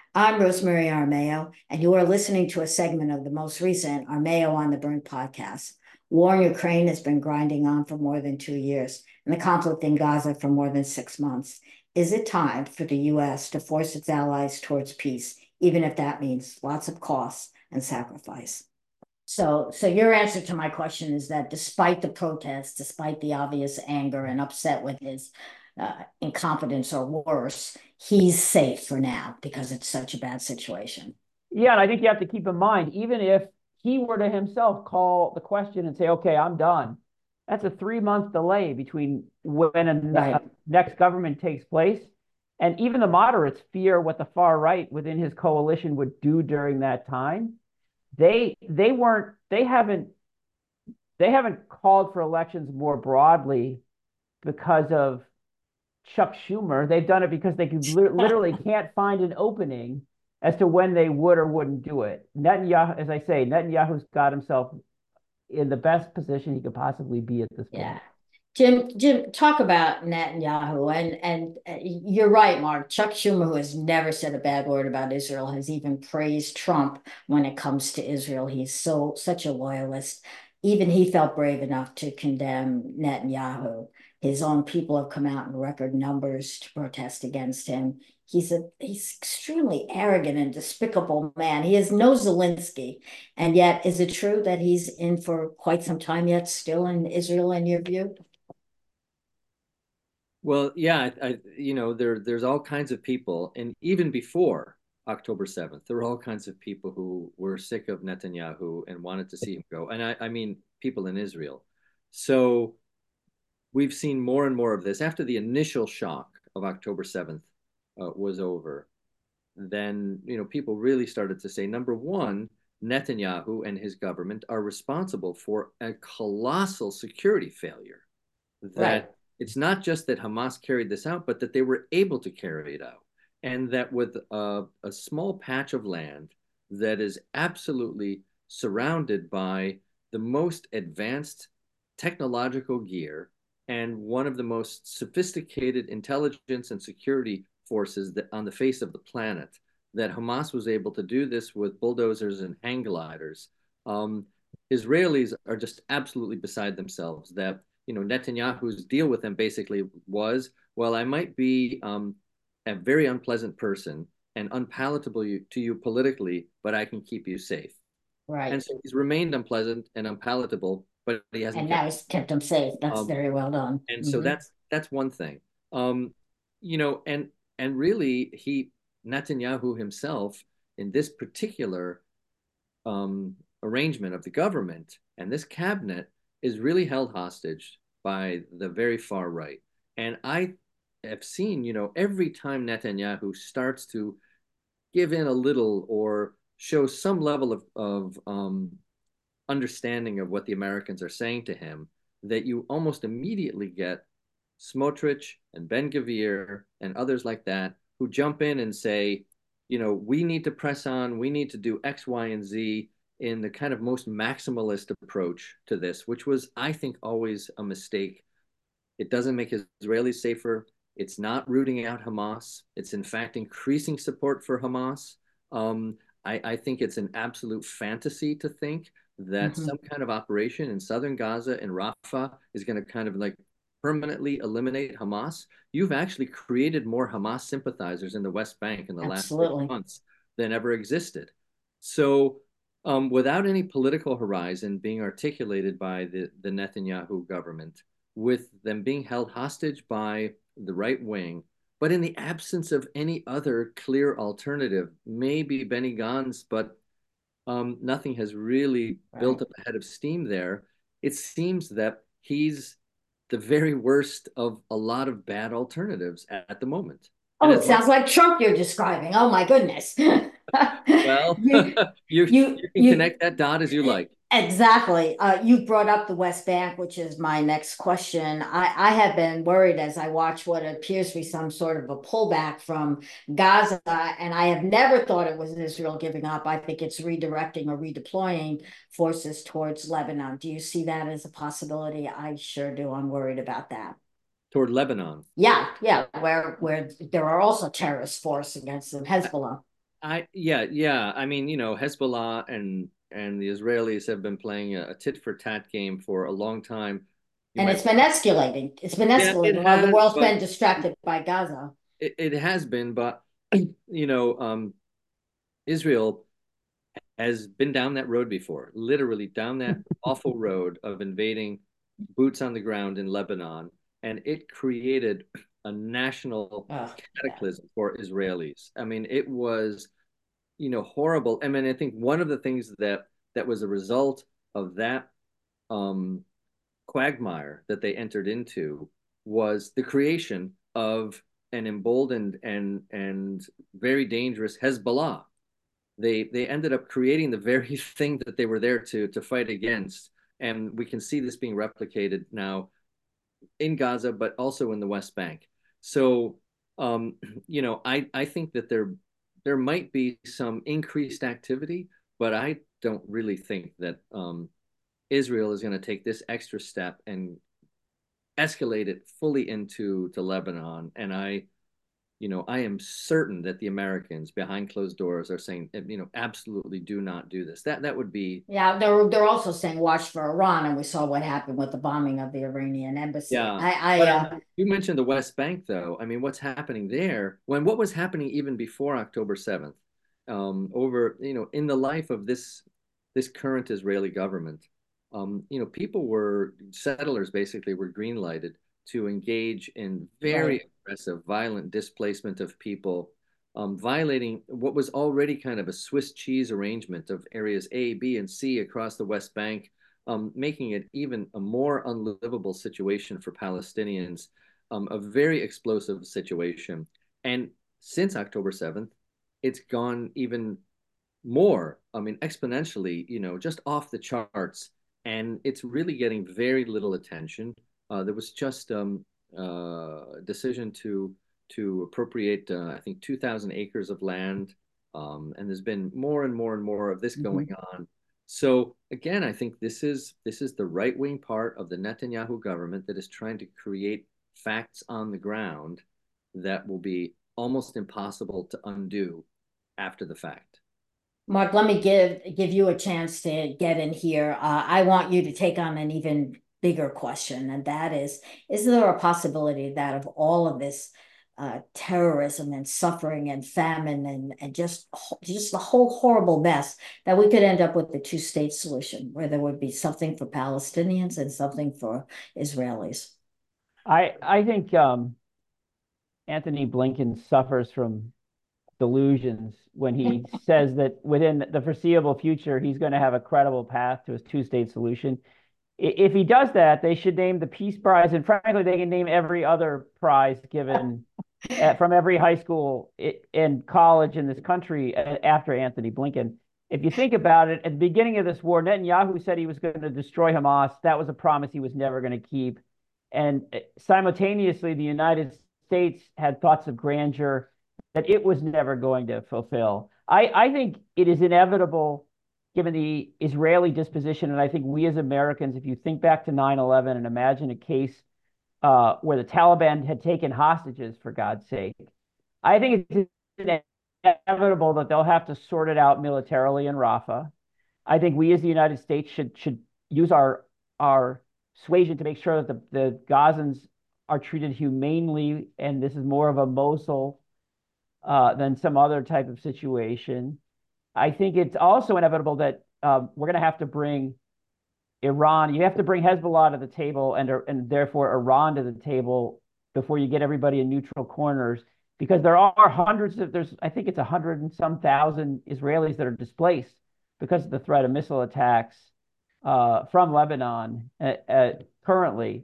I'm Rosemary Armeo, and you are listening to a segment of the most recent Armeo on the Brink podcast. War in Ukraine has been grinding on for more than 2 years, and the conflict in Gaza for more than 6 months. Is it time for the U.S. to force its allies towards peace, even if that means lots of costs and sacrifice? So your answer to my question is that despite the protests, despite the obvious anger and upset with his incompetence or worse, he's safe for now because it's such a bad situation. Yeah, and I think you have to keep in mind, even if he were to himself call the question and say, okay, I'm done, that's a 3 month delay between when a Right. next government takes place. And even the moderates fear what the far right within his coalition would do during that time. They weren't they haven't called for elections more broadly because of Chuck Schumer. They've done it because they literally can't find an opening as to when they would or wouldn't do it. Netanyahu, as I say, Netanyahu's got himself in the best position he could possibly be at this Yeah. point. Jim, talk about Netanyahu, and you're right, Mark. Chuck Schumer, who has never said a bad word about Israel, has even praised Trump when it comes to Israel. He's such a loyalist. Even he felt brave enough to condemn Netanyahu. His own people have come out in record numbers to protest against him. He's extremely arrogant and despicable man. He is no Zelensky. And yet, is it true that he's in for quite some time yet, still in Israel, in your view? Well, yeah, there's all kinds of people, and even before October 7th, there were all kinds of people who were sick of Netanyahu and wanted to see him go. And I mean, people in Israel. So we've seen more and more of this after the initial shock of October 7th was over. Then, people really started to say, number one, Netanyahu and his government are responsible for a colossal security failure Right. that it's not just that Hamas carried this out, but that they were able to carry it out. And that with a small patch of land that is absolutely surrounded by the most advanced technological gear and one of the most sophisticated intelligence and security forces that on the face of the planet, that Hamas was able to do this with bulldozers and hang gliders. Um, Israelis are just absolutely beside themselves that Netanyahu's deal with them basically was, well, I might be a very unpleasant person and unpalatable to you politically, but I can keep you safe. Right. And so he's remained unpleasant and unpalatable, but he hasn't And now kept. he's kept them safe. That's Um, very well done. and so Mhm. that's one thing. Um, and really, Netanyahu himself in this particular arrangement of the government and this cabinet is really held hostage by the very far right. And I have seen, every time Netanyahu starts to give in a little or show some level of understanding of what the Americans are saying to him, that you almost immediately get Smotrich and Ben Gavir and others like that who jump in and say, we need to press on, we need to do X, Y, and Z in the kind of most maximalist approach to this, which was, I think, always a mistake. It doesn't make Israelis safer. It's not rooting out Hamas. It's in fact increasing support for Hamas. I think it's an absolute fantasy to think that Mhm. some kind of operation in southern Gaza and Rafah is going to kind of like permanently eliminate Hamas. You've actually created more Hamas sympathizers in the West Bank in the last six Absolutely. months than ever existed. So, without any political horizon being articulated by the Netanyahu government, with them being held hostage by the right wing, but in the absence of any other clear alternative, maybe Benny Gantz, but nothing has really built Right. up a head of steam there. It seems that he's the very worst of a lot of bad alternatives at the moment. And Oh, it as long sounds like Trump you're describing. Oh my goodness. well, You, you can you, connect that dot as you like. exactly. You brought up the West Bank, which is my next question. I have been worried as I watch what appears to be some sort of a pullback from Gaza, and I have never thought it was Israel giving up. I think it's redirecting or redeploying forces towards Lebanon. Do you see that as a possibility? I sure do. I'm worried about that. Toward Lebanon. Yeah, yeah, where there are also terrorist force against them, Hezbollah. Yeah. I mean, Hezbollah and the Israelis have been playing a tit for tat game for a long time. You And might, it's been escalating. It's been yeah, it escalating while the has, world's but been distracted by Gaza. it has been, but you know, Israel has been down that road before, literally down that awful road of invading, boots on the ground in Lebanon, and it created a national Oh, yeah. cataclysm for Israelis. I mean, it was, horrible. I mean, I think one of the things that was a result of that um, quagmire that they entered into was the creation of an emboldened and very dangerous Hezbollah. They ended up creating the very thing that they were there to fight against, and we can see this being replicated now in Gaza, but also in the West Bank. So, um, I think that there might be some increased activity, but I don't really think that Israel is going to take this extra step and escalate it fully into Lebanon. And I am certain that the Americans behind closed doors are saying, absolutely do not do this. That would be, Yeah, they're also saying watch for Iran, and we saw what happened with the bombing of the Iranian embassy. yeah. I But you mentioned the West Bank, though. I mean, what's happening there? What was happening even before October 7th, over in the life of this current Israeli government, people were settlers basically were green lighted to engage in right. very aggressive, violent displacement of people, violating what was already kind of a Swiss cheese arrangement of areas A, B, and C across the West Bank, making it even a more unlivable situation for Palestinians, a very explosive situation. And since October 7th, it's gone even more, I mean, exponentially, just off the charts. And it's really getting very little attention. There was just a decision to appropriate, I think, 2,000 acres of land. And there's been more and more and more of this going Mhm. on. So again, I think this is the right wing part of the Netanyahu government that is trying to create facts on the ground that will be almost impossible to undo after the fact. Mark, let me give you a chance to get in here. I want you to take on an even bigger question, and that is there a possibility that of all of this terrorism and suffering and famine and just the whole horrible mess, that we could end up with the two-state solution, where there would be something for Palestinians and something for Israelis? I think Anthony Blinken suffers from delusions when he says that within the foreseeable future he's going to have a credible path to his two-state solution. If he does that, they should name the Peace Prize, and frankly, they can name every other prize given from every high school and college in this country after Anthony Blinken. If you think about it, at the beginning of this war, Netanyahu said he was going to destroy Hamas. That was a promise he was never going to keep. And simultaneously, the United States had thoughts of grandeur that it was never going to fulfill. I think it is inevitable, given the Israeli disposition, and I think we as Americans, if you think back to 9/11 and imagine a case where the Taliban had taken hostages, for God's sake, I think it's inevitable that they'll have to sort it out militarily in Rafah. I think we as the United States should use our suasion to make sure that the Gazans are treated humanely, and this is more of a Mosul than some other type of situation. I think it's also inevitable that we're going to have to bring Iran. You have to bring Hezbollah to the table, and therefore Iran to the table before you get everybody in neutral corners, because there are hundreds of there's I think it's 100 and some thousand Israelis that are displaced because of the threat of missile attacks from Lebanon currently.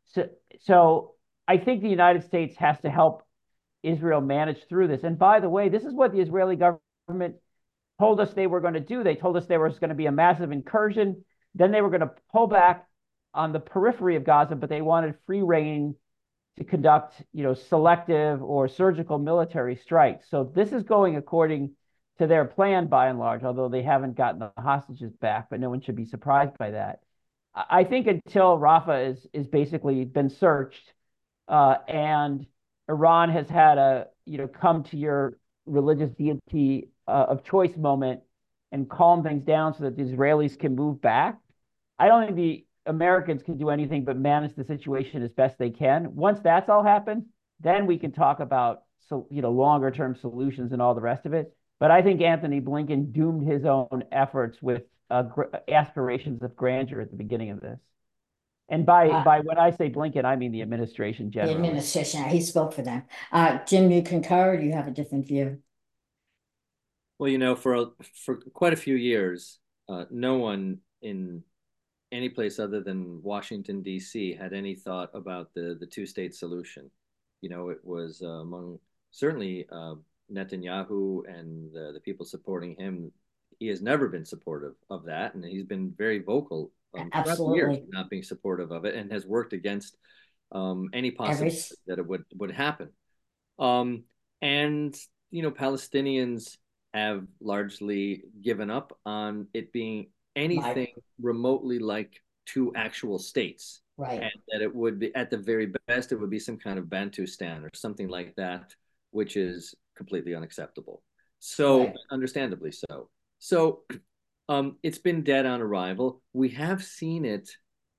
So I think the United States has to help Israel manage through this. And by the way, this is what the Israeli government told us they were going to do. They told us there was going to be a massive incursion. Then they were going to pull back on the periphery of Gaza, but they wanted free reign to conduct, selective or surgical military strikes. So this is going according to their plan by and large, although they haven't gotten the hostages back, but no one should be surprised by that. I think until Rafah is basically been searched and Iran has had a, come to your religious deity of choice moment and calm things down so that the Israelis can move back. I don't think the Americans can do anything but manage the situation as best they can. Once that's all happened, then we can talk about longer term solutions and all the rest of it. But I think Anthony Blinken doomed his own efforts with aspirations of grandeur at the beginning of this. And by when I say Blinken, I mean the administration The generally. administration, he spoke for them. Jim, you concur, or do you have a different view? Well, for quite a few years, no one in any place other than Washington, D.C. had any thought about the two-state solution. It was among certainly Netanyahu and the people supporting him. He has never been supportive of that, and he's been very vocal throughout the years Absolutely. not being supportive of it, and has worked against any possibility that it would happen. And Palestinians have largely given up on it being anything remotely like two actual states. Right. And that it would be, at the very best, it would be some kind of Bantustan or something like that, which is completely unacceptable. So, understandably so. So, it's been dead on arrival. We have seen it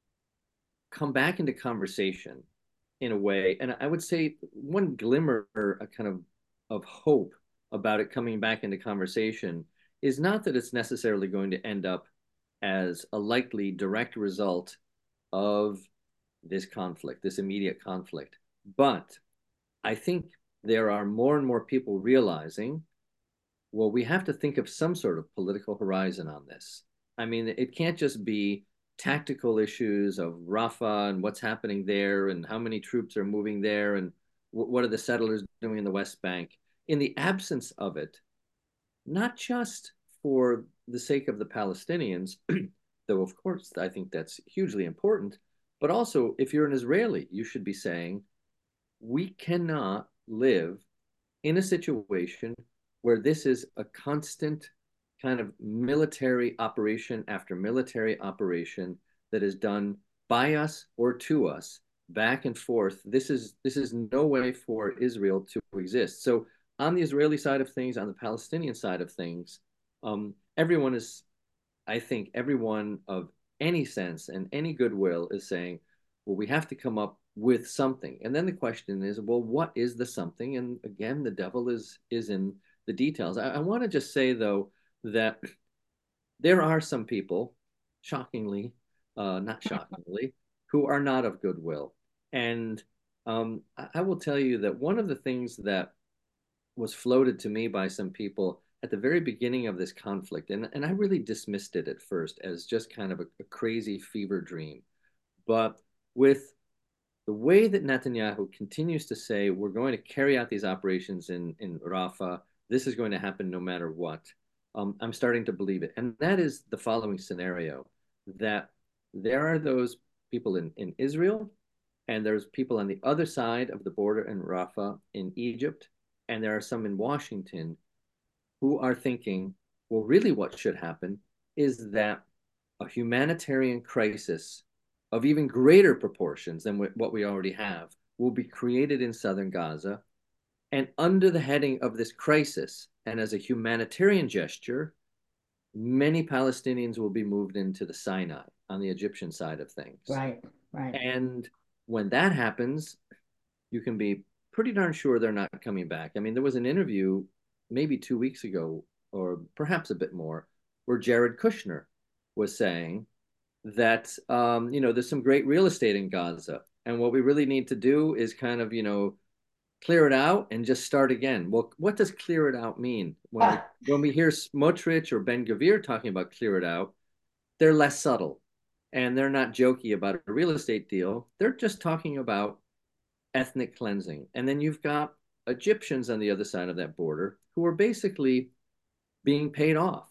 come back into conversation in a way, and I would say one glimmer, a kind of hope about it coming back into conversation is not that it's necessarily going to end up as a likely direct result of this conflict, this immediate conflict. But I think there are more and more people realizing, well, we have to think of some sort of political horizon on this. I mean, it can't just be tactical issues of Rafah and what's happening there and how many troops are moving there and what are the settlers doing in the West Bank. In the absence of it, not just for the sake of the Palestinians, though of course I think that's hugely important, but also if you're an Israeli, you should be saying, we cannot live in a situation where this is a constant kind of military operation after military operation that is done by us or to us, back and forth. This is no way for Israel to exist. So on the Israeli side of things, on the Palestinian side of things, everyone is, I think, everyone of any sense and any goodwill is saying, well, we have to come up with something. And then the question is, well, what is the something? And again, the devil is in the details. I want to just say, though, that there are some people, shockingly, not shockingly, who are not of goodwill. And I will tell you that one of the things that was floated to me by some people at the very beginning of this conflict, and I really dismissed it at first as just kind of a crazy fever dream. But with the way that Netanyahu continues to say, we're going to carry out these operations in Rafah, this is going to happen no matter what, I'm starting to believe it. And that is the following scenario, that there are those people in Israel, and there's people on the other side of the border in Rafah in Egypt, and there are some in Washington who are thinking, well, really what should happen is that a humanitarian crisis of even greater proportions than what we already have will be created in southern Gaza. And under the heading of this crisis, and as a humanitarian gesture, many Palestinians will be moved into the Sinai on the Egyptian side of things. Right. And when that happens, you can be pretty darn sure they're not coming back. I mean, there was an interview maybe 2 weeks ago, or perhaps a bit more, where Jared Kushner was saying that, there's some great real estate in Gaza. And what we really need to do is kind of, clear it out and just start again. Well, what does clear it out mean? When we hear Smotrich or Ben-Gvir talking about clear it out, they're less subtle. And they're not jokey about a real estate deal. They're just talking about ethnic cleansing. And then you've got Egyptians on the other side of that border who are basically being paid off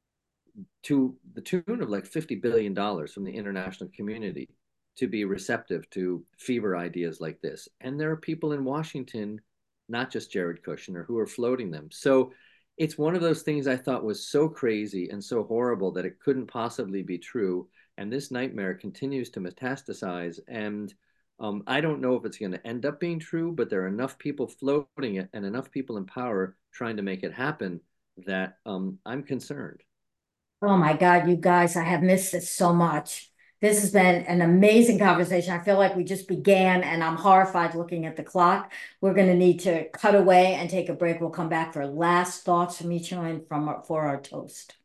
to the tune of like $50 billion from the international community to be receptive to fever ideas like this. And there are people in Washington, not just Jared Kushner, who are floating them. So it's one of those things I thought was so crazy and so horrible that it couldn't possibly be true. And this nightmare continues to metastasize. And I don't know if it's going to end up being true, but there are enough people floating it and enough people in power trying to make it happen that I'm concerned. Oh my God, you guys, I have missed it so much. This has been an amazing conversation. I feel like we just began and I'm horrified looking at the clock. We're going to need to cut away and take a break. We'll come back for last thoughts from each one for our toast.